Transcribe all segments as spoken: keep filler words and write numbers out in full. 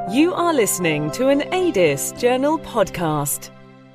You are listening to an A D I S Journal podcast.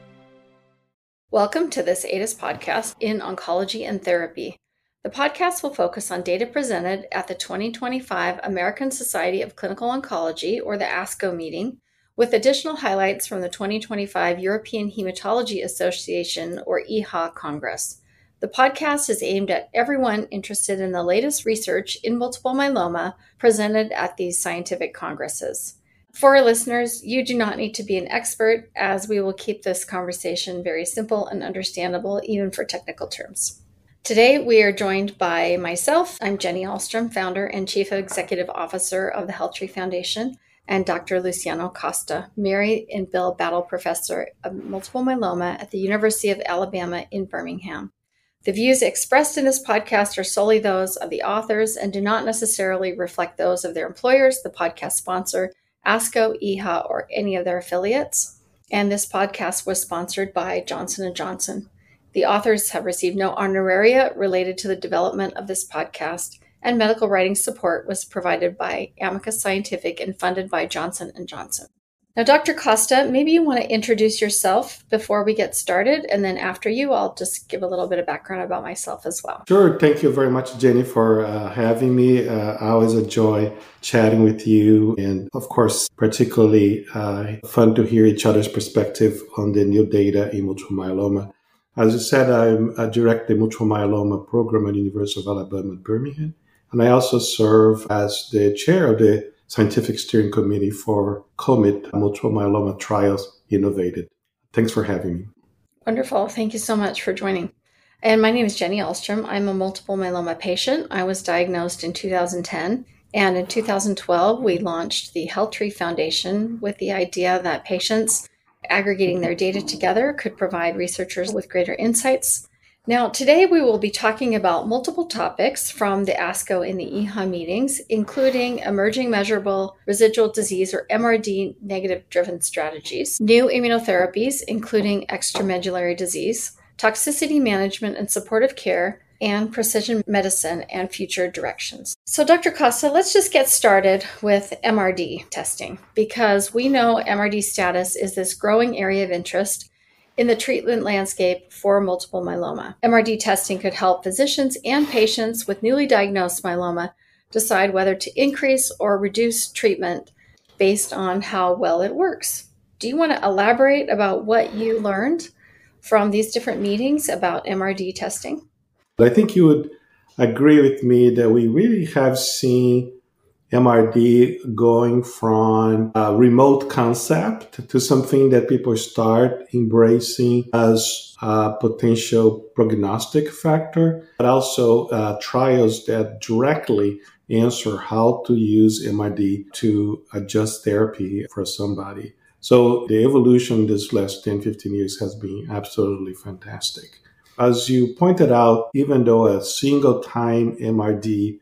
Welcome to this A D I S podcast in Oncology and Therapy. The podcast will focus on data presented at the twenty twenty-five American Society of Clinical Oncology, or the ASCO meeting, with additional highlights from the twenty twenty-five European Hematology Association, or E H A Congress. The podcast is aimed at everyone interested in the latest research in multiple myeloma presented at these scientific congresses. For our listeners, you do not need to be an expert, as we will keep this conversation very simple and understandable, even for technical terms. Today, we are joined by myself. I'm Jenny Ahlstrom, founder and chief executive officer of the HealthTree Foundation, and Doctor Luciano Costa, Mary and Bill Battle Professor of Multiple Myeloma at the University of Alabama in Birmingham. The views expressed in this podcast are solely those of the authors and do not necessarily reflect those of their employers, the podcast sponsor, ASCO, E H A, or any of their affiliates. And this podcast was sponsored by Johnson and Johnson. The authors have received no honoraria related to the development of this podcast, and medical writing support was provided by Amicus Scientific and funded by Johnson and Johnson. Now, Doctor Costa, maybe you want to introduce yourself before we get started, and then after you, I'll just give a little bit of background about myself as well. Sure. Thank you very much, Jenny, for uh, having me. Uh, I always enjoy chatting with you, and of course, particularly uh, fun to hear each other's perspective on the new data in multiple myeloma. As you said, I'm I direct the multiple myeloma program at the University of Alabama at Birmingham, and I also serve as the chair of the Scientific Steering Committee for COMIT, Multiple Myeloma Trials Innovated. Thanks for having me. Wonderful. Thank you so much for joining. And my name is Jenny Ahlstrom. I'm a multiple myeloma patient. I was diagnosed in two thousand ten, and in two thousand twelve, we launched the HealthTree Foundation with the idea that patients aggregating their data together could provide researchers with greater insights. Now, today we will be talking about multiple topics from the ASCO and the E H A meetings, including emerging measurable residual disease, or M R D negative driven strategies, new immunotherapies, including extramedullary disease, toxicity management and supportive care, and precision medicine and future directions. So, Doctor Costa, let's just get started with M R D testing, because we know M R D status is this growing area of interest in the treatment landscape for multiple myeloma. M R D testing could help physicians and patients with newly diagnosed myeloma decide whether to increase or reduce treatment based on how well it works. Do you want to elaborate about what you learned from these different meetings about M R D testing? I think you would agree with me that we really have seen M R D going from a remote concept to something that people start embracing as a potential prognostic factor, but also uh, trials that directly answer how to use M R D to adjust therapy for somebody. So the evolution this last ten, fifteen years has been absolutely fantastic. As you pointed out, even though a single time M R D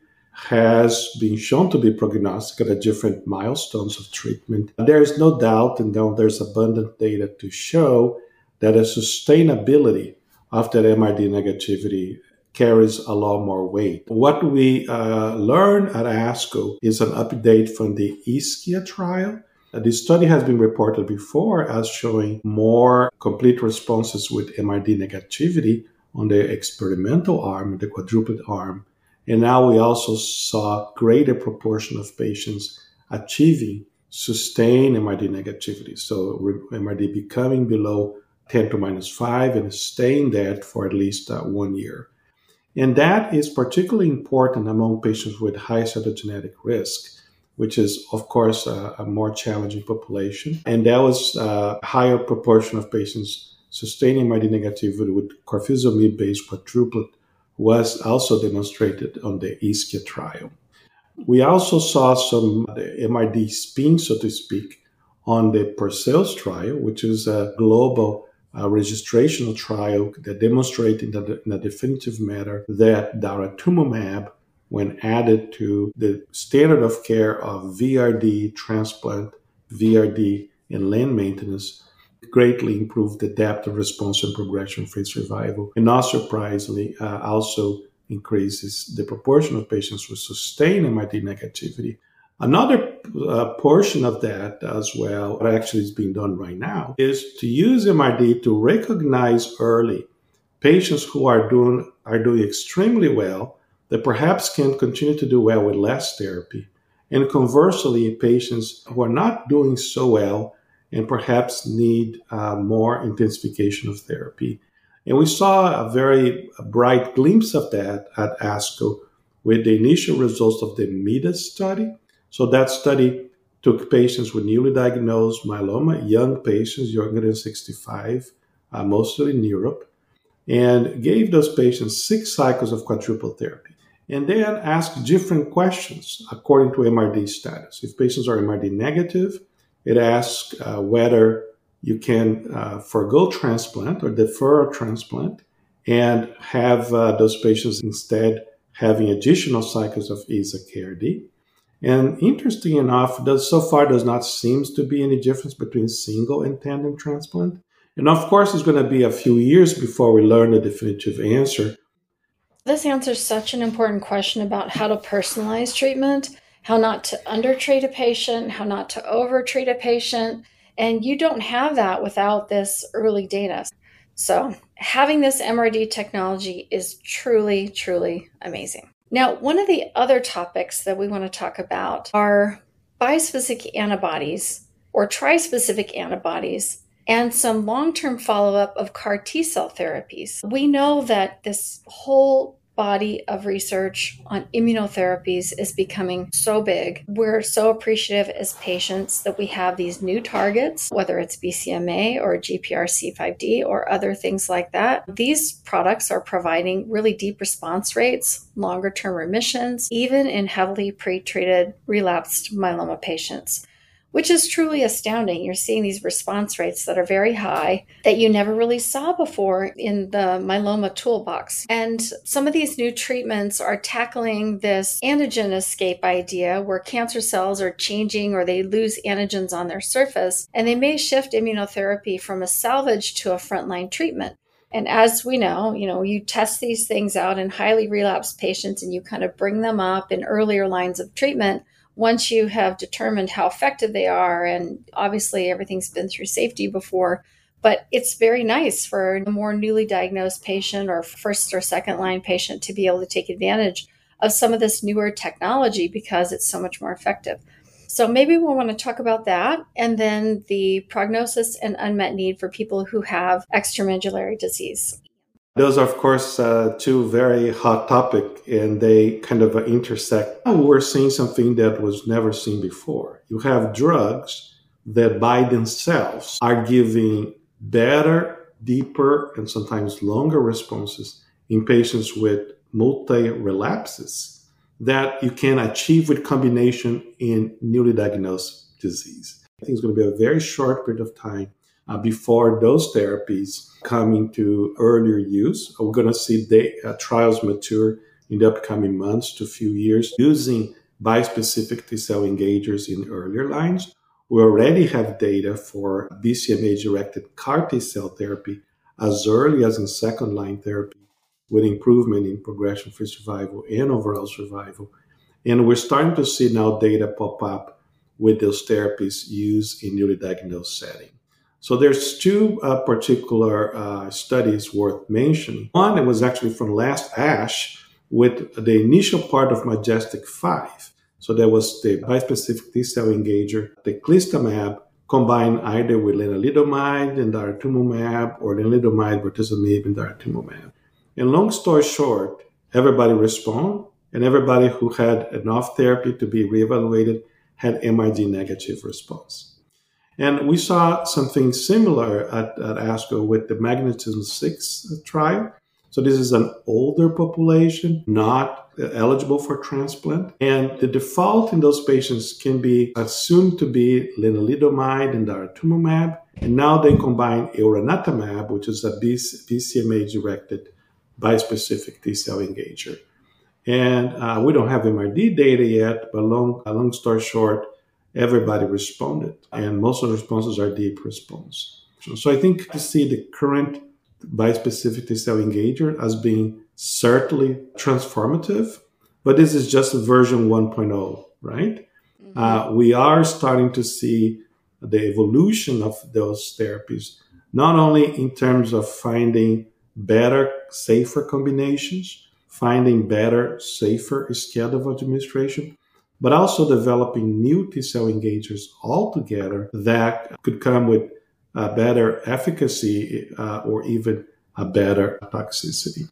has been shown to be prognostic at different milestones of treatment, there is no doubt, and now there's abundant data to show that a sustainability of that M R D negativity carries a lot more weight. What we uh, learned at ASCO is an update from the ISKIA trial. Uh, this study has been reported before as showing more complete responses with M R D negativity on the experimental arm, the quadruplet arm. And now we also saw greater proportion of patients achieving sustained M R D negativity. So M R D becoming below ten to minus five and staying there for at least uh, one year. And that is particularly important among patients with high cytogenetic risk, which is, of course, a, a more challenging population. And that was a higher proportion of patients sustaining M R D negativity with carfilzomib-based quadruplet was also demonstrated on the ISKIA trial. We also saw some M R D spin, so to speak, on the PERSEUS trial, which is a global uh, registrational trial that demonstrated that in a definitive manner that daratumumab, when added to the standard of care of V R D transplant, V R D, and land maintenance, greatly improved the depth of response and progression-free survival. And not surprisingly, uh, also increases the proportion of patients with sustained M R D negativity Another uh, portion of that as well, what actually is being done right now, is to use M R D to recognize early patients who are doing are doing extremely well, that perhaps can continue to do well with less therapy. And conversely, patients who are not doing so well and perhaps need uh, more intensification of therapy. And we saw a very bright glimpse of that at ASCO with the initial results of the MIDAS study. So that study took patients with newly diagnosed myeloma, young patients, younger than sixty-five, uh, mostly in Europe, and gave those patients six cycles of quadruple therapy. And then asked different questions according to M R D status. If patients are M R D negative, it asks uh, whether you can uh, forego transplant or defer a transplant and have uh, those patients instead having additional cycles of Isa-K R D. And interesting enough, does, so far does not seem to be any difference between single and tandem transplant. And of course, it's going to be a few years before we learn the definitive answer. This answers such an important question about how to personalize treatment, how not to undertreat a patient, how not to overtreat a patient. And you don't have that without this early data. So having this M R D technology is truly, truly amazing. Now, one of the other topics that we want to talk about are bispecific antibodies or trispecific antibodies and some long-term follow-up of C A R T-cell therapies. We know that this whole body of research on immunotherapies is becoming so big. We're so appreciative as patients that we have these new targets, whether it's B C M A or G P R C five D or other things like that. These products are providing really deep response rates, longer-term remissions, even in heavily pretreated relapsed myeloma patients, which is truly astounding. You're seeing these response rates that are very high that you never really saw before in the myeloma toolbox. And some of these new treatments are tackling this antigen escape idea where cancer cells are changing or they lose antigens on their surface, and they may shift immunotherapy from a salvage to a frontline treatment. And as we know, you know, you test these things out in highly relapsed patients and you kind of bring them up in earlier lines of treatment once you have determined how effective they are. And obviously everything's been through safety before, but it's very nice for a more newly diagnosed patient or first or second line patient to be able to take advantage of some of this newer technology because it's so much more effective. So maybe we'll want to talk about that, and then the prognosis and unmet need for people who have extramedullary disease. Those are, of course, uh, two very hot topics, and they kind of uh, intersect. We're seeing something that was never seen before. You have drugs that by themselves are giving better, deeper, and sometimes longer responses in patients with multi-relapses that you can achieve with combination in newly diagnosed disease. I think it's going to be a very short period of time Uh, before those therapies come into earlier use. We're going to see the, uh, trials mature in the upcoming months to few years using bispecific T-cell engagers in earlier lines. We already have data for B C M A-directed C A R T-cell therapy as early as in second-line therapy with improvement in progression-free survival and overall survival. And we're starting to see now data pop up with those therapies used in newly diagnosed setting. So there's two uh, particular uh, studies worth mentioning. One, it was actually from last ASH with the initial part of Majestic five. So there was the bispecific T-cell engager, teclistamab, combined either with lenalidomide and daratumumab or lenalidomide, bortezomib, and daratumumab. And long story short, everybody responded, and everybody who had enough therapy to be reevaluated had M R D negative response. And we saw something similar at, at ASCO with the Magnetism six trial. So this is an older population, not eligible for transplant. And the default in those patients can be assumed to be lenalidomide and daratumumab. And now they combine elranatamab, which is a B C M A-directed bispecific T-cell engager. And uh, we don't have M R D data yet, but long, long story short, everybody responded, and most of the responses are deep response. So I think to see the current bispecific T-cell engager as being certainly transformative, but this is just version one point oh, right? Mm-hmm. Uh, we are starting to see the evolution of those therapies, not only in terms of finding better, safer combinations, finding better, safer schedule of administration, but also developing new T-cell engagers altogether that could come with a better efficacy uh, or even a better toxicity.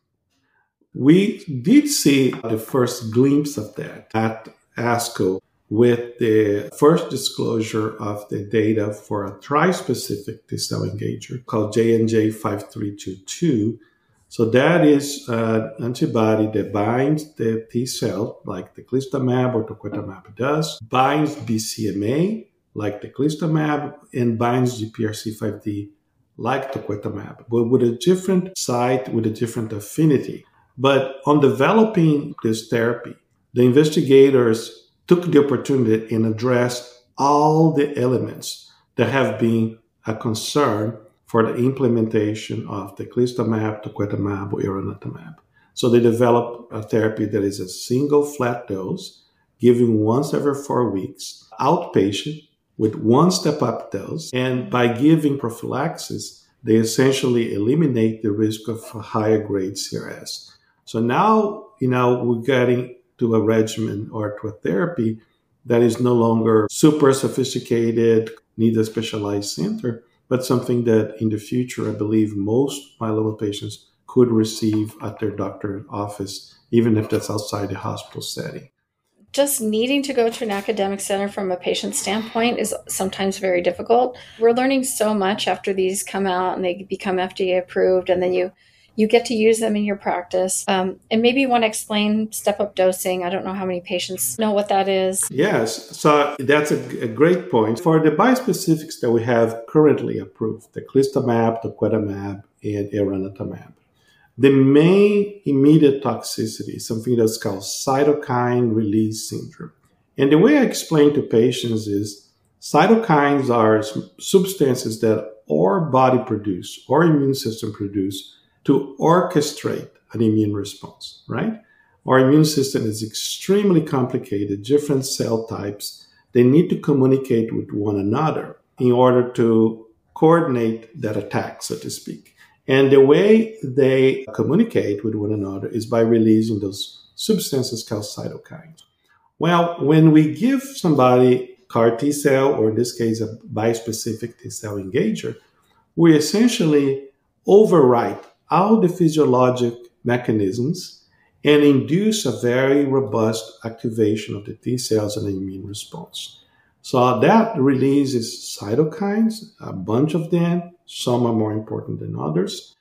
We did see the first glimpse of that at ASCO with the first disclosure of the data for a tri-specific T-cell engager called J N J five three two two. So that is an antibody that binds the T-cell like teclistamab or talquetamab does, binds B C M A like teclistamab, and binds G P R C five D like talquetamab, but with a different site, with a different affinity. But on developing this therapy, the investigators took the opportunity and addressed all the elements that have been a concern for the implementation of teclistamab, talquetamab, or elranatamab. So they developed a therapy that is a single flat dose, given once every four weeks, outpatient, with one step-up dose. And by giving prophylaxis, they essentially eliminate the risk of a higher grade C R S. So now, you know, we're getting to a regimen or to a therapy that is no longer super sophisticated, needs a specialized center, but something that in the future, I believe most myeloma patients could receive at their doctor's office, even if that's outside the hospital setting. Just needing to go to an academic center from a patient standpoint is sometimes very difficult. We're learning so much after these come out and they become F D A approved, and then you you get to use them in your practice. Um, and maybe you want to explain step-up dosing. I don't know how many patients know what that is. Yes, so that's a, a great point. For the bispecifics that we have currently approved, teclistamab, talquetamab, and elranatamab, the main immediate toxicity is something that's called cytokine release syndrome. And the way I explain to patients is cytokines are substances that our body produce, our immune system produce, to orchestrate an immune response, right? Our immune system is extremely complicated, different cell types. They need to communicate with one another in order to coordinate that attack, so to speak. And the way they communicate with one another is by releasing those substances called cytokines. Well, when we give somebody C A R T-cell, or in this case, a bispecific T-cell engager, we essentially overwrite all the physiologic mechanisms and induce a very robust activation of the T cells and the immune response. So that releases cytokines, a bunch of them, some are more important than others,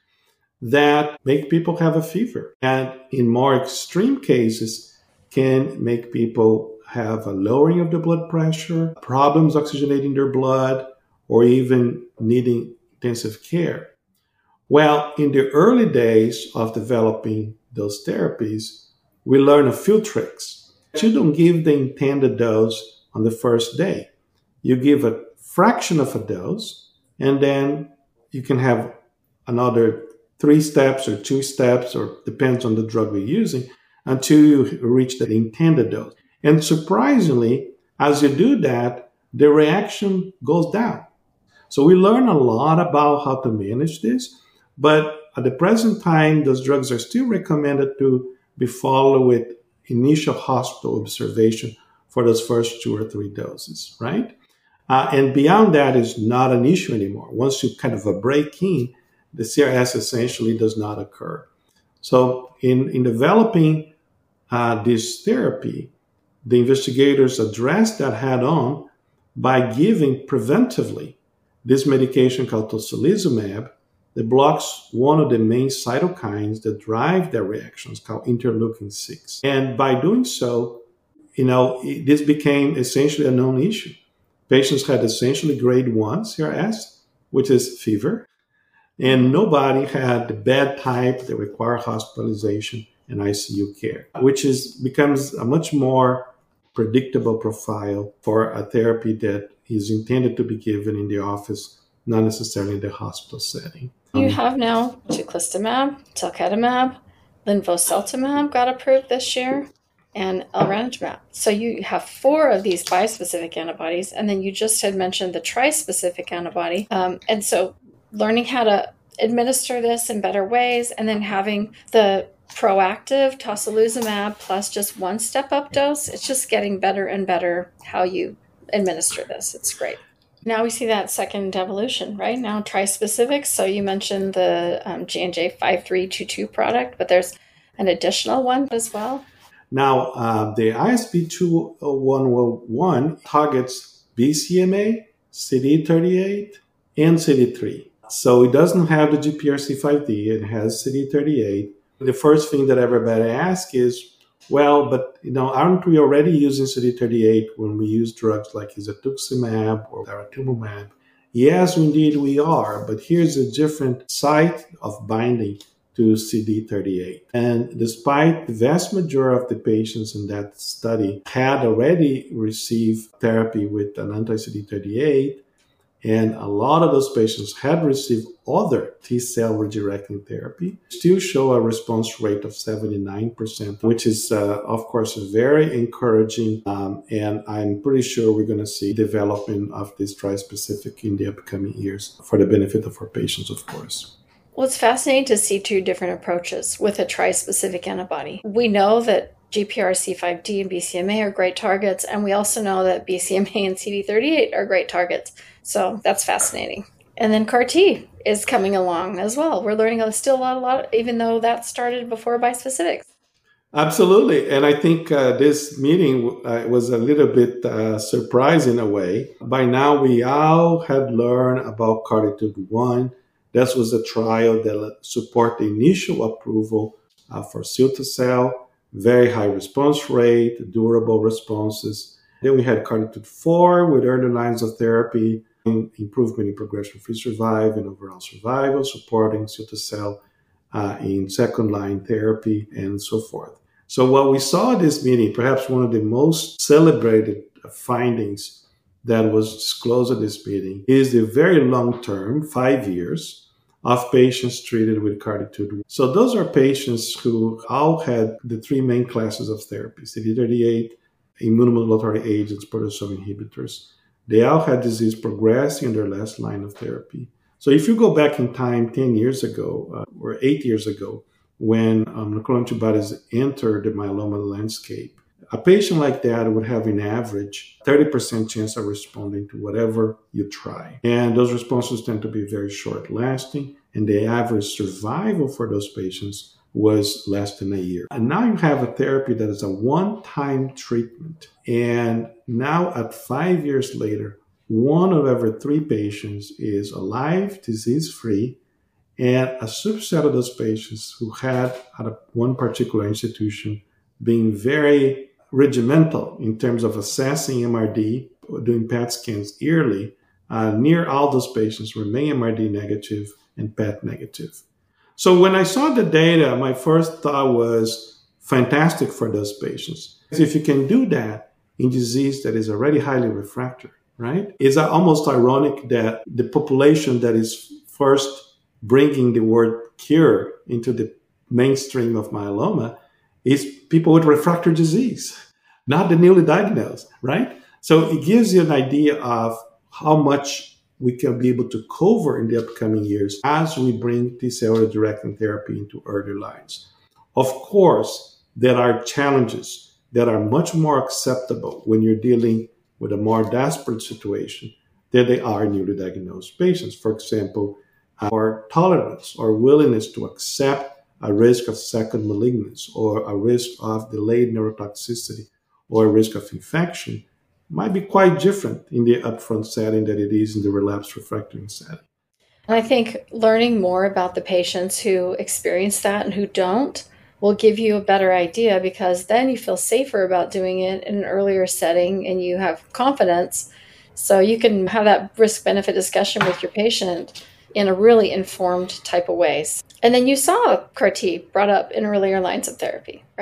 that make people have a fever. And in more extreme cases, can make people have a lowering of the blood pressure, problems oxygenating their blood, or even needing intensive care. Well, in the early days of developing those therapies, we learned a few tricks. You don't give the intended dose on the first day. You give a fraction of a dose, and then you can have another three steps or two steps, or depends on the drug we're using, until you reach the intended dose. And surprisingly, as you do that, the reaction goes down. So we learn a lot about how to manage this. But at the present time, those drugs are still recommended to be followed with initial hospital observation for those first two or three doses, right? Uh, and beyond that is not an issue anymore. Once you kind of a break in, the C R S essentially does not occur. So in, in developing uh, this therapy, the investigators addressed that head on by giving preventively this medication called tocilizumab, that blocks one of the main cytokines that drive their reactions, called interleukin six. And by doing so, you know, it, this became essentially a known issue. Patients had essentially grade one C R S, which is fever, and nobody had the bad type that require hospitalization and I C U care, which is becomes a much more predictable profile for a therapy that is intended to be given in the office, not necessarily in the hospital setting. You have now teclistamab, talquetamab, linvoseltamab got approved this year. and elranatamab. So you have four of these bispecific antibodies, and then you just had mentioned the trispecific antibody. Um, and so learning how to administer this in better ways, and then having the proactive tocilizumab plus just one step-up dose, it's just getting better and better how you administer this. It's great. Now we see that second evolution, right? Now trispecifics. So you mentioned the um, J and J five three two two product, but there's an additional one as well. Now, uh, the I S B two one one targets B C M A, C D thirty-eight, and C D three. So it doesn't have the G P R C five D. It has C D thirty-eight. The first thing that everybody asks is, well, but you know, aren't we already using C D thirty-eight when we use drugs like isatuximab or daratumumab? Yes, indeed we are, but here's a different site of binding to C D thirty-eight. And despite the vast majority of the patients in that study had already received therapy with an anti-C D thirty-eight, and a lot of those patients had received other T-cell redirecting therapy, still show a response rate of seventy-nine percent, which is, uh, of course, very encouraging. Um, and I'm pretty sure we're going to see development of this trispecific in the upcoming years for the benefit of our patients, of course. Well, it's fascinating to see two different approaches with a trispecific antibody. We know that G P R C five D and B C M A are great targets, and we also know that B C M A and C D thirty-eight are great targets. So that's fascinating. And then C A R T is coming along as well. We're learning still a lot, a lot, even though that started before bispecifics. Absolutely. And I think uh, this meeting uh, was a little bit uh, surprising in a way. By now, we all had learned about CARTITUDE one. This was a trial that supported the initial approval uh, for cilta-cel, very high response rate, durable responses. Then we had CARTITUDE four with early lines of therapy, improvement in progression-free survival and overall survival, supporting cilta-cel uh, in second-line therapy, and so forth. So what we saw at this meeting, perhaps one of the most celebrated findings that was disclosed at this meeting, is the very long-term, five years, of patients treated with CARTITUDE. So those are patients who all had the three main classes of therapy, C D thirty-eight, immunomodulatory agents, proteasome inhibitors. They all had disease progressing in their last line of therapy. So if you go back in time ten years ago, uh, or eight years ago, when um, monoclonal antibodies entered the myeloma landscape, a patient like that would have an average thirty percent chance of responding to whatever you try. And those responses tend to be very short-lasting, and the average survival for those patients was less than a year. And now you have a therapy that is a one-time treatment. And now at five years later, one of every three patients is alive, disease-free, and a subset of those patients who had at a, one particular institution being very regimental in terms of assessing M R D, doing P E T scans yearly, uh, near all those patients remain M R D negative and P E T negative. So when I saw the data, my first thought was fantastic for those patients. If you can do that in disease that is already highly refractory, right? It's almost ironic that the population that is first bringing the word cure into the mainstream of myeloma is people with refractory disease, not the newly diagnosed, right? So it gives you an idea of how much we can be able to cover in the upcoming years as we bring T-cell redirecting therapy into early lines. Of course, there are challenges that are much more acceptable when you're dealing with a more desperate situation than they are in newly diagnosed patients. For example, our tolerance or willingness to accept a risk of second malignancy or a risk of delayed neurotoxicity or a risk of infection might be quite different in the upfront setting than it is in the relapsed refractory setting. And I think learning more about the patients who experience that and who don't will give you a better idea, because then you feel safer about doing it in an earlier setting and you have confidence. So you can have that risk-benefit discussion with your patient in a really informed type of ways. And then you saw C A R T brought up in earlier lines of therapy, right?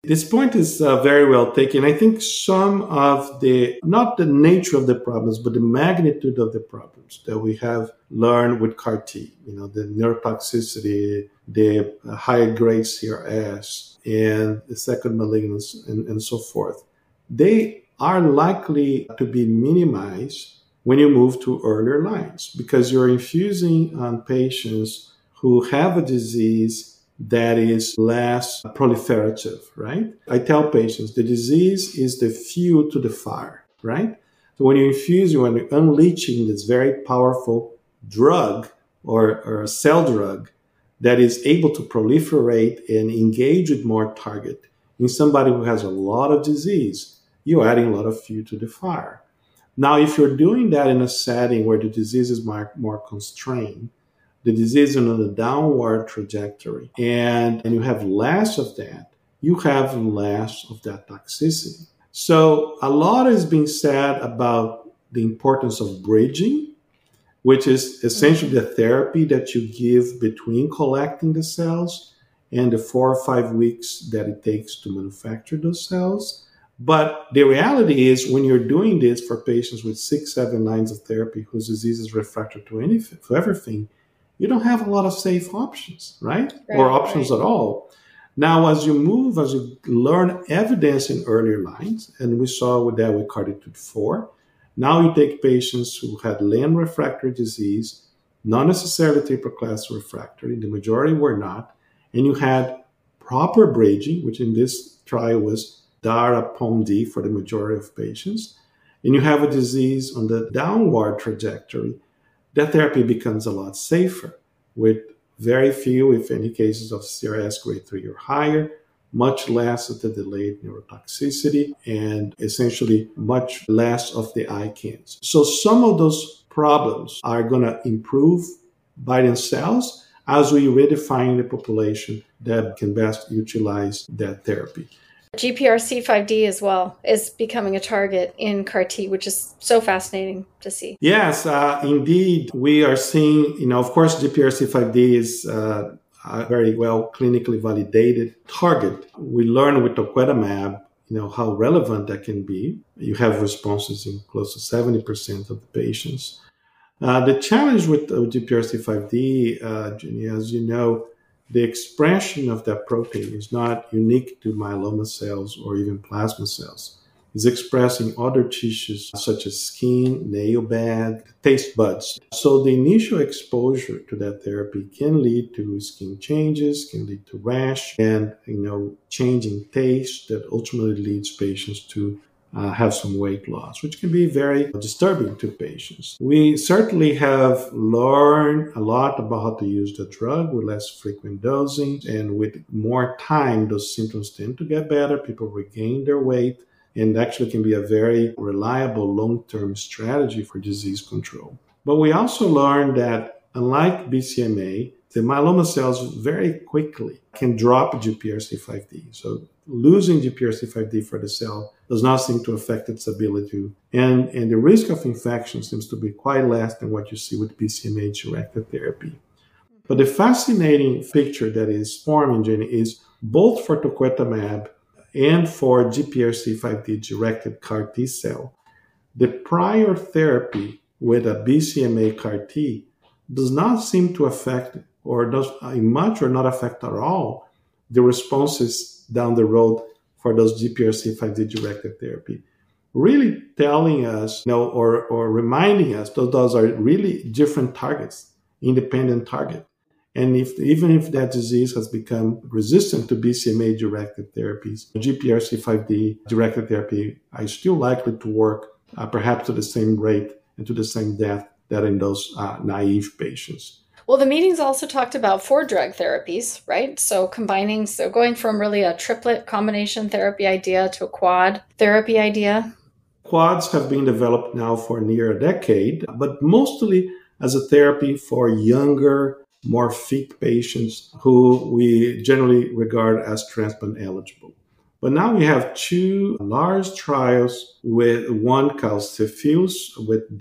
This point is uh, very well taken. I think some of the, not the nature of the problems, but the magnitude of the problems that we have learned with C A R T, you know, the neurotoxicity, the higher grade C R S, and the second malignancy, and, and so forth, they are likely to be minimized when you move to earlier lines, because you're infusing on patients who have a disease that is less proliferative, right? I tell patients the disease is the fuel to the fire, right? So when you infuse, when you're unleashing this very powerful drug or, or a cell drug that is able to proliferate and engage with more target in somebody who has a lot of disease, you're adding a lot of fuel to the fire. Now, if you're doing that in a setting where the disease is more, more constrained, the disease is on a downward trajectory, and, and you have less of that, you have less of that toxicity. So a lot is being said about the importance of bridging, which is essentially the therapy that you give between collecting the cells and the four or five weeks that it takes to manufacture those cells. But the reality is, when you're doing this for patients with six, seven lines of therapy whose disease is refractory to anything, to everything, you don't have a lot of safe options, right? right or options right. at all. Now, as you move, as you learn evidence in earlier lines, and we saw with that with CARTITUDE four, now you take patients who had L A N refractory disease, not necessarily triple class refractory, the majority were not, and you had proper bridging, which in this trial was DARA-POM-D for the majority of patients, and you have a disease on the downward trajectory, that therapy becomes a lot safer with very few, if any, cases of C R S grade three or higher, much less of the delayed neurotoxicity, and essentially much less of the I C A Ns. So some of those problems are going to improve by themselves as we redefine the population that can best utilize that therapy. G P R C five D as well is becoming a target in C A R T, which is so fascinating to see. Yes, uh, indeed. We are seeing, you know, of course, G P R C five D is uh, a very well clinically validated target. We learned with talquetamab, you know, how relevant that can be. You have responses in close to seventy percent of the patients. Uh, the challenge with uh, G P R C five D, uh, Jenny, as you know, the expression of that protein is not unique to myeloma cells or even plasma cells. It's expressed in other tissues such as skin, nail bed, taste buds. So the initial exposure to that therapy can lead to skin changes, can lead to rash, and you know, changing taste that ultimately leads patients to Uh, have some weight loss, which can be very disturbing to patients. We certainly have learned a lot about how to use the drug with less frequent dosing, and with more time, those symptoms tend to get better. People regain their weight, and actually can be a very reliable long-term strategy for disease control. But we also learned that unlike B C M A, the myeloma cells very quickly can drop G P R C five D. So losing G P R C five D for the cell does not seem to affect its ability to, and, and the risk of infection seems to be quite less than what you see with B C M A-directed therapy. But the fascinating picture that is forming, Jenny, is both for talquetamab and for G P R C five D-directed C A R T cell, the prior therapy with a B C M A C A R T does not seem to affect, or does much or not affect at all, the responses down the road for those G P R C five D-directed therapy. Really telling us, you know, or, or reminding us that those are really different targets, independent target. And if even if that disease has become resistant to B C M A-directed therapies, G P R C five D-directed therapy are still likely to work uh, perhaps to the same rate and to the same depth that in those uh, naive patients. Well, the meetings also talked about four drug therapies, right? So combining, so going from really a triplet combination therapy idea to a quad therapy idea. Quads have been developed now for near a decade, but mostly as a therapy for younger, more fit patients who we generally regard as transplant eligible. But now we have two large trials, with one called CEPHEUS with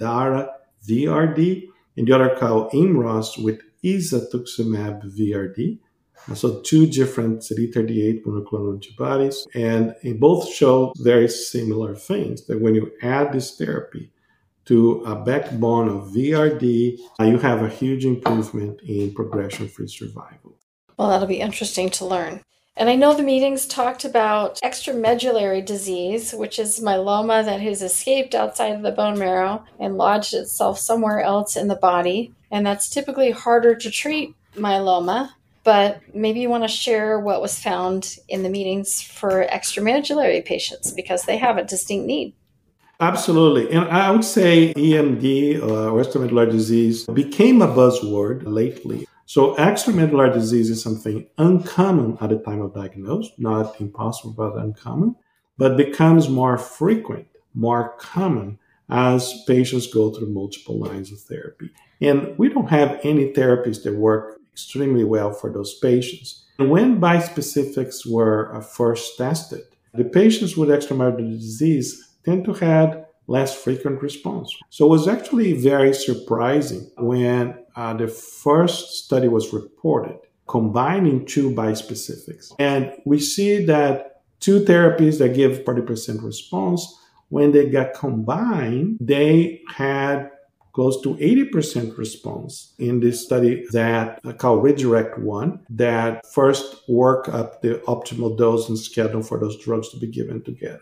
DARA-V R D, and the other called IMROS with isatuximab V R D. So two different C D thirty-eight monoclonal antibodies, and they both show very similar things, that when you add this therapy to a backbone of V R D, uh, you have a huge improvement in progression-free survival. Well, that'll be interesting to learn. And I know the meetings talked about extramedullary disease, which is myeloma that has escaped outside of the bone marrow and lodged itself somewhere else in the body. And that's typically harder to treat myeloma, but maybe you want to share what was found in the meetings for extramedullary patients because they have a distinct need. Absolutely. And I would say E M D, uh, or extramedullary disease, became a buzzword lately. So extramedullary disease is something uncommon at the time of diagnosis, not impossible, but uncommon, but becomes more frequent, more common as patients go through multiple lines of therapy. And we don't have any therapies that work extremely well for those patients. And when bispecifics were first tested, the patients with extramedullary disease tend to have less frequent response. So it was actually very surprising when uh, the first study was reported combining two bispecifics. And we see that two therapies that give forty percent response, when they got combined, they had close to eighty percent response in this study that I call Redirect one, that first work up the optimal dose and schedule for those drugs to be given together.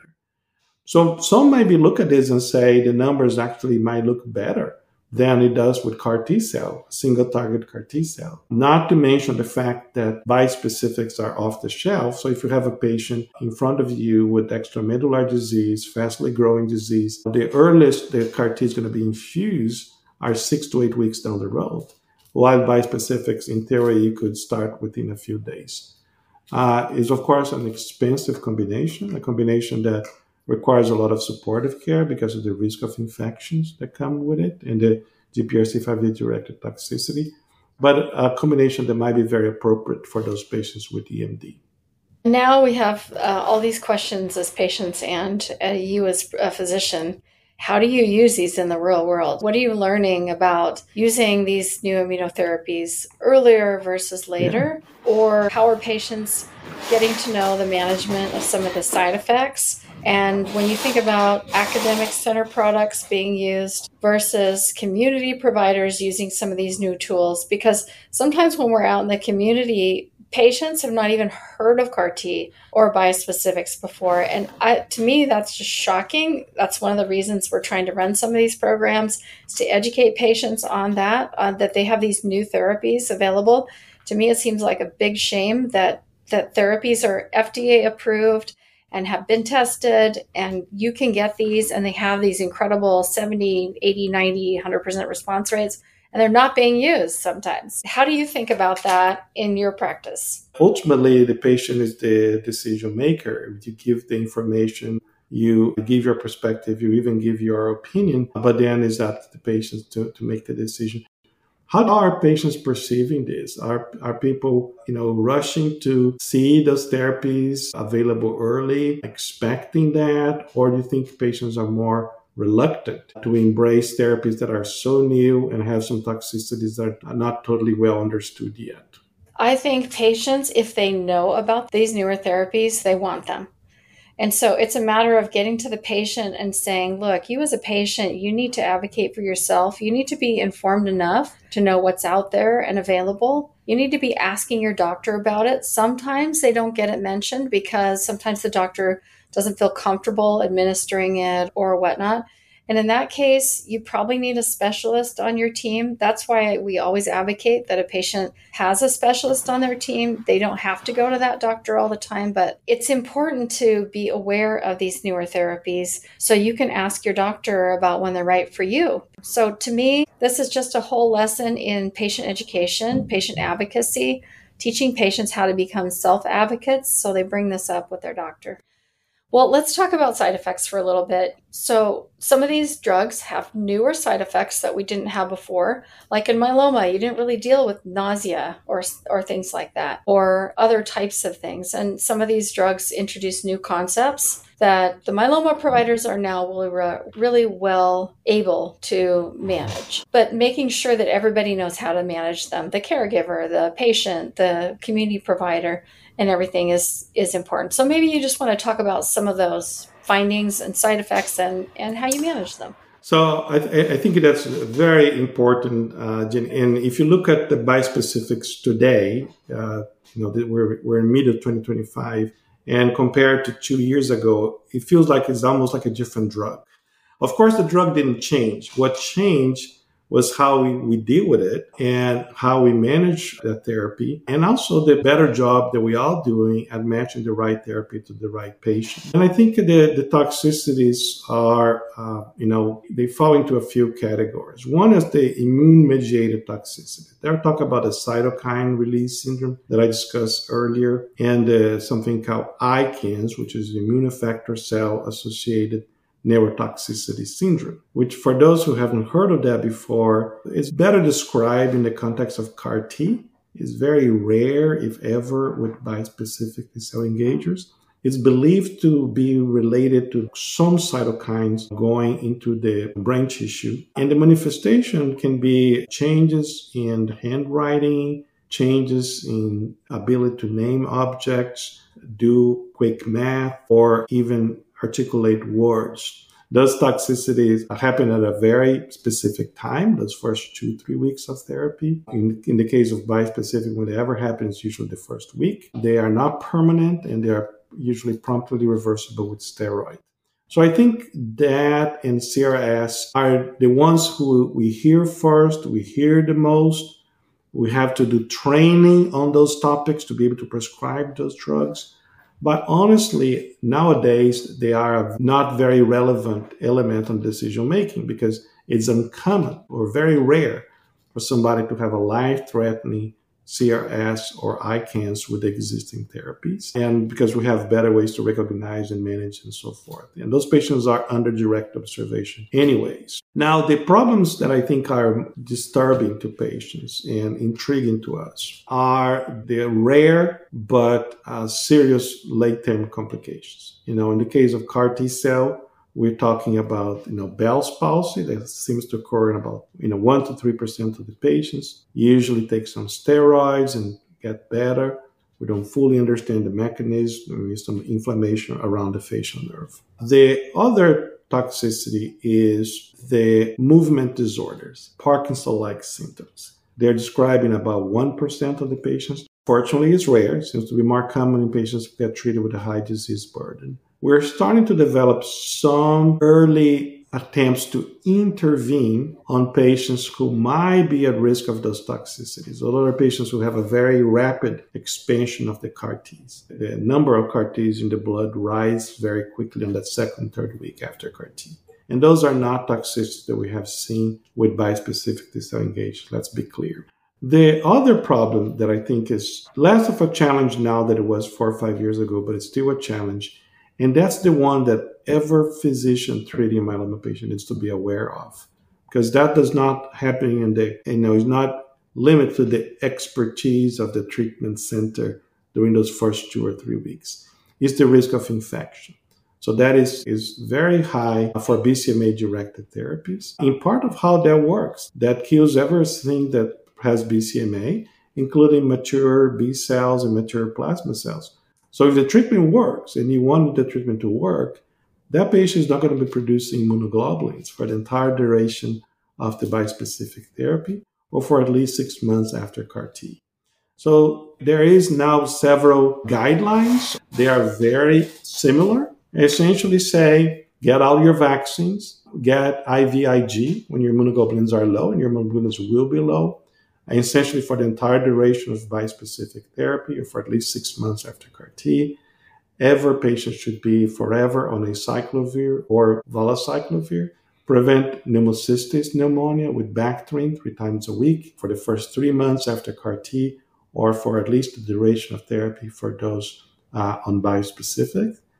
So some maybe look at this and say the numbers actually might look better than it does with CAR T-cell, single target CAR T-cell. Not to mention the fact that bispecifics are off the shelf. So if you have a patient in front of you with extramedullary disease, fastly growing disease, the earliest the CAR T is going to be infused are six to eight weeks down the road. While bispecifics, in theory, you could start within a few days. Uh, is of course an expensive combination, a combination that requires a lot of supportive care because of the risk of infections that come with it and the G P R C five D-directed toxicity, but a combination that might be very appropriate for those patients with E M D. Now we have uh, all these questions as patients and uh, you as a physician. How do you use these in the real world? What are you learning about using these new immunotherapies earlier versus later? Yeah. Or how are patients getting to know the management of some of the side effects? And when you think about academic center products being used versus community providers using some of these new tools, because sometimes when we're out in the community, patients have not even heard of CAR T or bispecifics before. And I, to me, that's just shocking. That's one of the reasons we're trying to run some of these programs, is to educate patients on that, uh, that they have these new therapies available. To me, it seems like a big shame that, that therapies are F D A approved and have been tested, and you can get these, and they have these incredible seventy, eighty, ninety, one hundred percent response rates, and they're not being used sometimes. How do you think about that in your practice? Ultimately, the patient is the decision maker. You give the information, you give your perspective, you even give your opinion, but then it's up to the patient to, to make the decision. How are patients perceiving this? Are are people, you know, rushing to see those therapies available early, expecting that? Or do you think patients are more reluctant to embrace therapies that are so new and have some toxicities that are not totally well understood yet? I think patients, if they know about these newer therapies, they want them. And so it's a matter of getting to the patient and saying, look, you as a patient, you need to advocate for yourself. You need to be informed enough to know what's out there and available. You need to be asking your doctor about it. Sometimes they don't get it mentioned because sometimes the doctor doesn't feel comfortable administering it or whatnot. And in that case, you probably need a specialist on your team. That's why we always advocate that a patient has a specialist on their team. They don't have to go to that doctor all the time, but it's important to be aware of these newer therapies so you can ask your doctor about when they're right for you. So to me, this is just a whole lesson in patient education, patient advocacy, teaching patients how to become self-advocates so they bring this up with their doctor. Well, let's talk about side effects for a little bit. So some of these drugs have newer side effects that we didn't have before. Like in myeloma, you didn't really deal with nausea or, or things like that, or other types of things. And some of these drugs introduce new concepts that the myeloma providers are now really, really well able to manage. But making sure that everybody knows how to manage them, the caregiver, the patient, the community provider, and everything is, is important. So maybe you just want to talk about some of those findings and side effects and, and how you manage them. So I, th- I think that's very important, uh, Jen. And if you look at the bispecifics today, uh, you know, we're, we're in mid of twenty twenty-five, and compared to two years ago, it feels like it's almost like a different drug. Of course, the drug didn't change. What changed was how we, we deal with it and how we manage the therapy, and also the better job that we are doing at matching the right therapy to the right patient. And I think the, the toxicities are, uh, you know, they fall into a few categories. One is the immune-mediated toxicity. There I talk about a cytokine release syndrome that I discussed earlier, and uh, something called I C A N S, which is immune effector cell-associated neurotoxicity syndrome, which for those who haven't heard of that before, is better described in the context of C A R T. It's very rare, if ever, with bispecific T-cell engagers. It's believed to be related to some cytokines going into the brain tissue. And the manifestation can be changes in handwriting, changes in ability to name objects, do quick math, or even articulate words. Those toxicities happen at a very specific time, those first two, three weeks of therapy. In, in the case of bispecific, when they ever happen, it's usually the first week. They are not permanent, and they are usually promptly reversible with steroid. So I think that and C R S are the ones who we hear first, we hear the most. We have to do training on those topics to be able to prescribe those drugs. But honestly, nowadays, they are not very relevant element on decision making because it's uncommon or very rare for somebody to have a life-threatening C R S or I C A N S with existing therapies. And because we have better ways to recognize and manage and so forth. And those patients are under direct observation anyways. Now, the problems that I think are disturbing to patients and intriguing to us are the rare but uh, serious late-term complications. You know, in the case of C A R T-cell, we're talking about, you know, Bell's palsy that seems to occur in about, you know, one to three percent of the patients. Usually take some steroids and get better. We don't fully understand the mechanism. There is some inflammation around the facial nerve. The other toxicity is the movement disorders, Parkinson-like symptoms. They're described in about one percent of the patients. Fortunately, it's rare. It seems to be more common in patients who get treated with a high disease burden. We're starting to develop some early attempts to intervene on patients who might be at risk of those toxicities. Although there are patients who have a very rapid expansion of the C A R Ts. The number of C A R Ts in the blood rise very quickly on that second, third week after C A R T. And those are not toxicities that we have seen with bispecific T-cell engagers. Let's be clear. The other problem that I think is less of a challenge now than it was four or five years ago, but it's still a challenge. And that's the one that every physician treating a myeloma patient needs to be aware of, because that does not happen in the, you know, is not limited to the expertise of the treatment center during those first two or three weeks. It's the risk of infection. So that is, is very high for B C M A-directed therapies. In part of how that works, that kills everything that has B C M A, including mature B cells and mature plasma cells. So if the treatment works and you want the treatment to work, that patient is not going to be producing immunoglobulins for the entire duration of the bispecific therapy or for at least six months after C A R T. So there is now several guidelines. They are very similar. Essentially say, get all your vaccines, get I V I G when your immunoglobulins are low, and your immunoglobulins will be low, and essentially for the entire duration of bispecific therapy or for at least six months after C A R T. Every patient should be forever on acyclovir or valacyclovir. Prevent pneumocystis pneumonia with Bactrim three times a week for the first three months after C A R T or for at least the duration of therapy for those uh, on bispecific.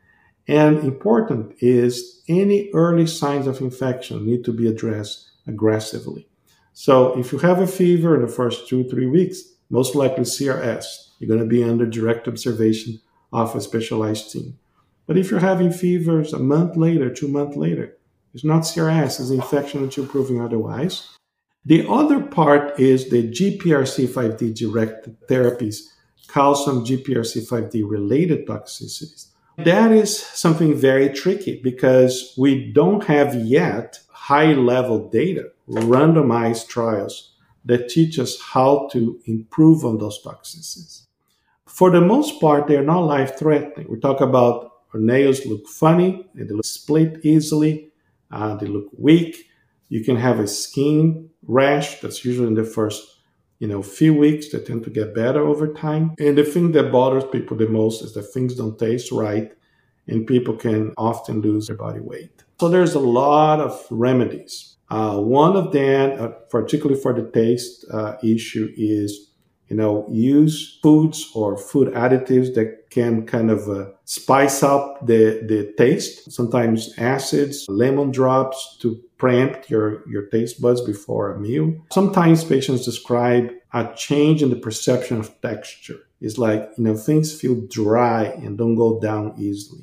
And important is any early signs of infection need to be addressed aggressively. So if you have a fever in the first two, three weeks, most likely C R S, you're going to be under direct observation of a specialized team. But if you're having fevers a month later, two months later, it's not C R S, it's infection until proven otherwise. The other part is the G P R C five D directed therapies cause some G P R C five D related toxicities. That is something very tricky because we don't have yet high-level data, randomized trials that teach us how to improve on those toxicities. For the most part, they're not life-threatening. We talk about our nails look funny, they look split easily, uh, they look weak. You can have a skin rash that's usually in the first you know, few weeks. They tend to get better over time. And the thing that bothers people the most is that things don't taste right and people can often lose their body weight. So there's a lot of remedies. Uh, one of them, uh, particularly for the taste uh, issue, is you know, use foods or food additives that can kind of uh, spice up the, the taste. Sometimes acids, lemon drops to preempt your, your taste buds before a meal. Sometimes patients describe a change in the perception of texture. It's like, you know, things feel dry and don't go down easily.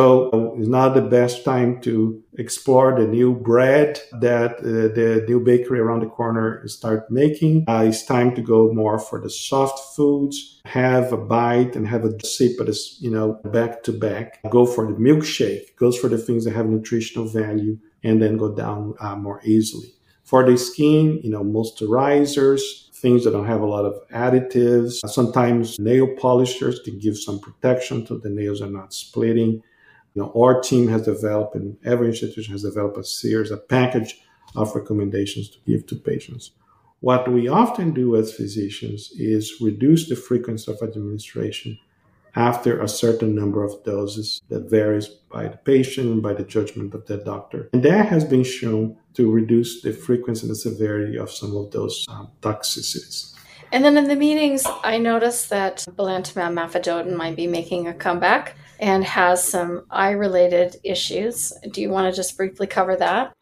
So it's not the best time to explore the new bread that uh, the new bakery around the corner start making. Uh, it's time to go more for the soft foods, have a bite and have a sip, but it's, you know, back to back. Go for the milkshake, goes for the things that have nutritional value and then go down uh, more easily. For the skin, you know, moisturizers, things that don't have a lot of additives. Sometimes nail polishers can give some protection so the nails are not splitting. You know, our team has developed, and every institution has developed a series, a package of recommendations to give to patients. What we often do as physicians is reduce the frequency of administration after a certain number of doses that varies by the patient and by the judgment of the doctor. And that has been shown to reduce the frequency and the severity of some of those um, toxicities. And then in the meetings, I noticed that belantamab mafodotin might be making a comeback and has some eye-related issues. Do you want to just briefly cover that?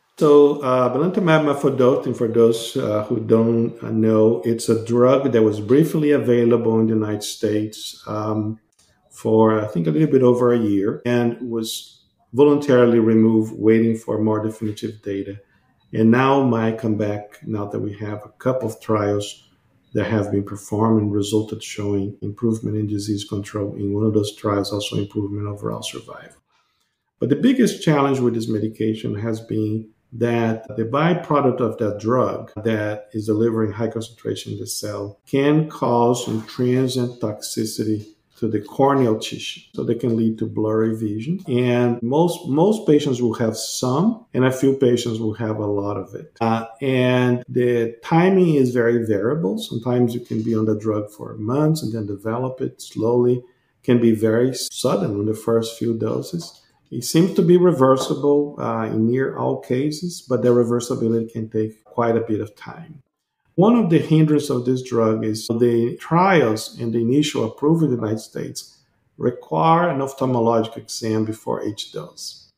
So uh, belantamab mafodotin, for those uh, who don't know, it's a drug that was briefly available in the United States um, for, I think, a little bit over a year and was voluntarily removed, waiting for more definitive data. And now might come back now that we have a couple of trials that have been performed and resulted showing improvement in disease control. In one of those trials, also improvement in overall survival. But the biggest challenge with this medication has been that the byproduct of that drug that is delivering high concentration in the cell can cause some transient toxicity to the corneal tissue. So they can lead to blurry vision. And most most patients will have some, and a few patients will have a lot of it. Uh, and the timing is very variable. Sometimes you can be on the drug for months and then develop it slowly. It can be very sudden in the first few doses. It seems to be reversible uh, in near all cases, but the reversibility can take quite a bit of time. One of the hindrances of this drug is the trials and the initial approval in the United States require an ophthalmologic exam before each dose.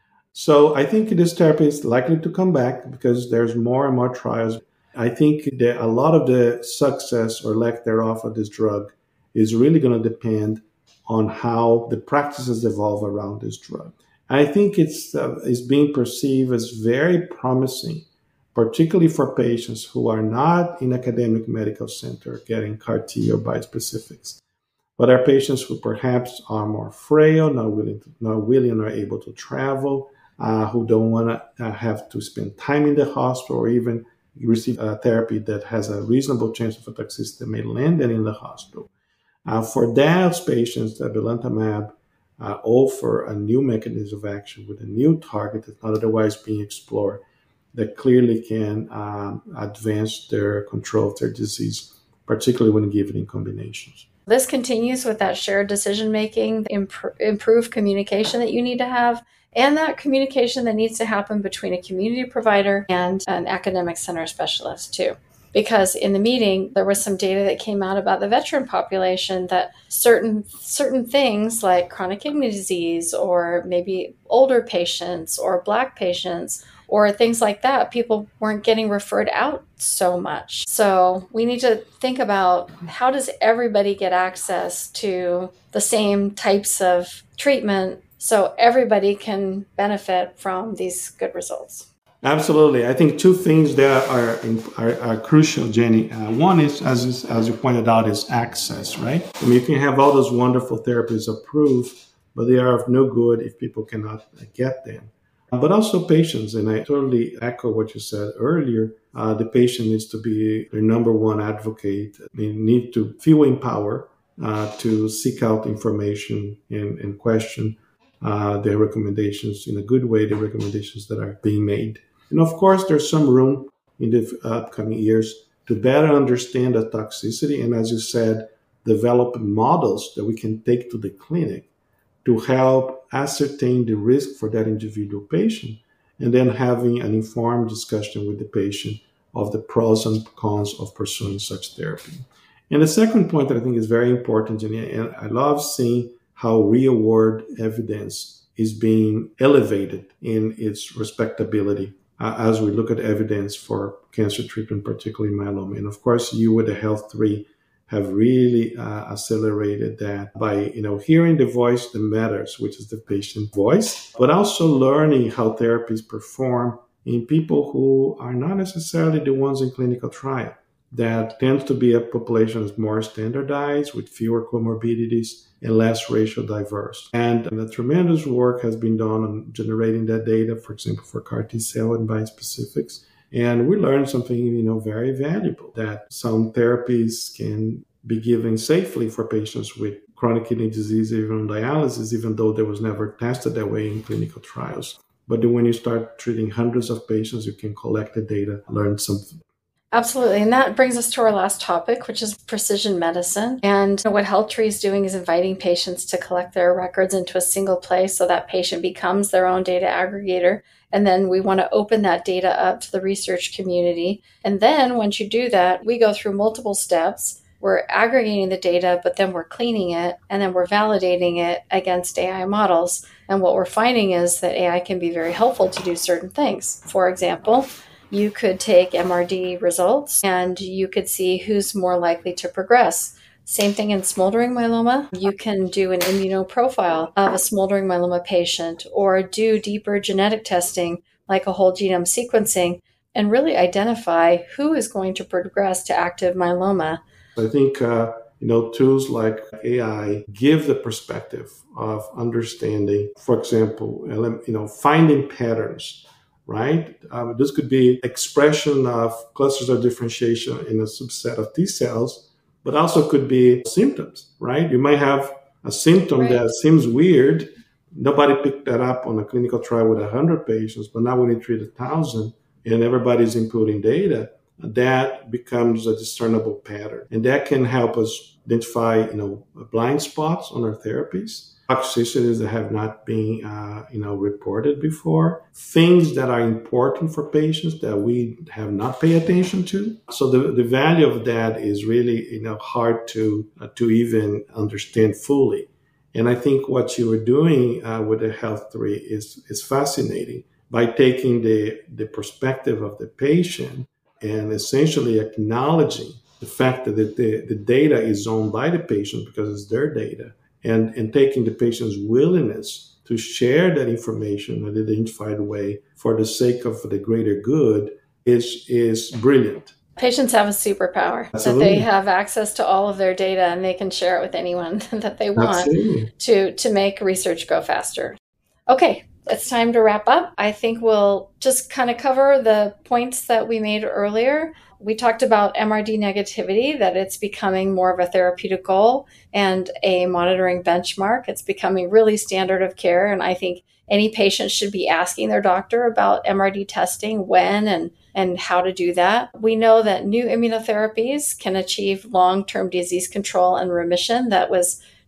So I think this therapy is likely to come back because there's more and more trials. I think that a lot of the success or lack thereof of this drug is really going to depend on how the practices evolve around this drug. I think it's, uh, it's being perceived as very promising, particularly for patients who are not in academic medical center getting C A R T or bispecifics, but are patients who perhaps are more frail, not willing, to, not willing or able to travel, uh, who don't want to uh, have to spend time in the hospital or even receive a therapy that has a reasonable chance of a toxicity that may land them in the hospital. Uh, for those patients, the belantamab uh, offer a new mechanism of action with a new target that's not otherwise being explored that clearly can um, advance their control of their disease, particularly when given in combinations. This continues with that shared decision-making, imp- improved communication that you need to have, and that communication that needs to happen between a community provider and an academic center specialist too. because in the meeting, there was some data that came out about the veteran population that certain certain things like chronic kidney disease or maybe older patients or Black patients or things like that, people weren't getting referred out so much. So we need to think about how does everybody get access to the same types of treatment so everybody can benefit from these good results. Absolutely. I think two things that are are, are crucial, Jenny. Uh, one is, as is, as you pointed out, is access, right? I mean, you can have all those wonderful therapies approved, but they are of no good if people cannot get them. But also patients, and I totally echo what you said earlier. Uh, the patient needs to be their number one advocate. They need to feel empowered uh, to seek out information and, and question uh, their recommendations in a good way, the recommendations that are being made. And of course, there's some room in the upcoming years to better understand the toxicity and, as you said, develop models that we can take to the clinic to help ascertain the risk for that individual patient, and then having an informed discussion with the patient of the pros and cons of pursuing such therapy. And the second point that I think is very important, Jenny, and I love seeing how real-world evidence is being elevated in its respectability uh, as we look at evidence for cancer treatment, particularly myeloma. And of course, you with the Health three have really uh, accelerated that by, you know, hearing the voice that matters, which is the patient voice, but also learning how therapies perform in people who are not necessarily the ones in clinical trial. That tends to be a population that's more standardized with fewer comorbidities and less racial diverse. And a tremendous work has been done on generating that data, for example, for C A R T-cell and bispecifics. And we learned something, you know, very valuable, that some therapies can be given safely for patients with chronic kidney disease, even on dialysis, even though there was never tested that way in clinical trials. But then when you start treating hundreds of patients, you can collect the data, learn something. Absolutely. And that brings us to our last topic, which is precision medicine. And what Health Tree is doing is inviting patients to collect their records into a single place so that patient becomes their own data aggregator. And then we want to open that data up to the research community. And then once you do that, we go through multiple steps. We're aggregating the data, but then we're cleaning it, and then we're validating it against A I models. And what we're finding is that A I can be very helpful to do certain things. For example, you could take M R D results and you could see who's more likely to progress. Same thing in smoldering myeloma. You can do an immunoprofile of a smoldering myeloma patient or do deeper genetic testing like a whole genome sequencing and really identify who is going to progress to active myeloma. I think, uh, you know, tools like A I give the perspective of understanding, for example, you know, finding patterns. Right? Um, this could be expression of clusters of differentiation in a subset of T cells, but also could be symptoms, right? You might have a symptom right. that seems weird. Nobody picked that up on a clinical trial with one hundred patients, but now when you treat one thousand and everybody's inputting data, that becomes a discernible pattern. And that can help us identify, you know, blind spots on our therapies, toxicities that have not been, uh, you know, reported before, things that are important for patients that we have not paid attention to. So the, the value of that is really, you know, hard to uh, to even understand fully. And I think what you were doing uh, with the Health three is is fascinating by taking the the perspective of the patient and essentially acknowledging the fact that the, the data is owned by the patient because it's their data. And, and taking the patient's willingness to share that information in an identified way for the sake of the greater good is is brilliant. Patients have a superpower. Absolutely. That they have access to all of their data and they can share it with anyone that they want to, to make research go faster. Okay, it's time to wrap up. I think we'll just kind of cover the points that we made earlier. We talked about M R D negativity, that it's becoming more of a therapeutic goal and a monitoring benchmark. It's becoming really standard of care. And I think any patient should be asking their doctor about M R D testing, when and, and how to do that. We know that new immunotherapies can achieve long-term disease control and remission that was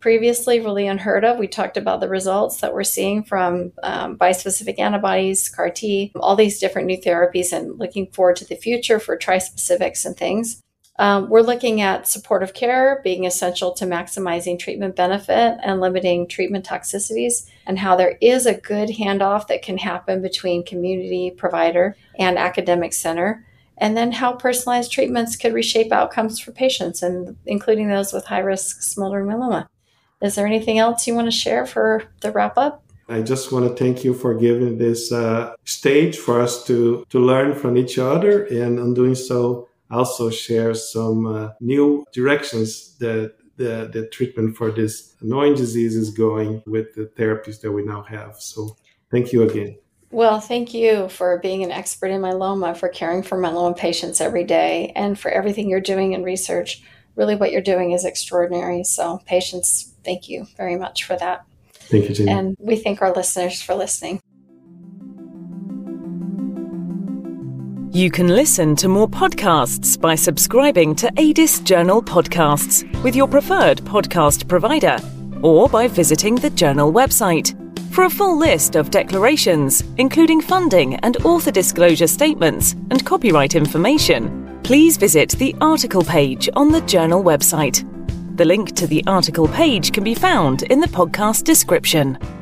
previously really unheard of. We talked about the results that we're seeing from um, bispecific antibodies, C A R T, all these different new therapies, and looking forward to the future for trispecifics and things. Um, we're looking at supportive care being essential to maximizing treatment benefit and limiting treatment toxicities, and how there is a good handoff that can happen between community provider and academic center, and then how personalized treatments could reshape outcomes for patients, and including those with high-risk smoldering myeloma. Is there anything else you want to share for the wrap-up? I just want to thank you for giving this uh, stage for us to, to learn from each other, and in doing so, also share some uh, new directions that the, the treatment for this annoying disease is going with the therapies that we now have. So thank you again. Well, thank you for being an expert in myeloma, for caring for myeloma patients every day, and for everything you're doing in research. Really, what you're doing is extraordinary. So patients, thank you very much for that. Thank you, Jenny. And we thank our listeners for listening. You can listen to more podcasts by subscribing to A D I S Journal Podcasts with your preferred podcast provider, or by visiting the Journal website. For a full list of declarations, including funding and author disclosure statements and copyright information, please visit the article page on the Journal website. The link to the article page can be found in the podcast description.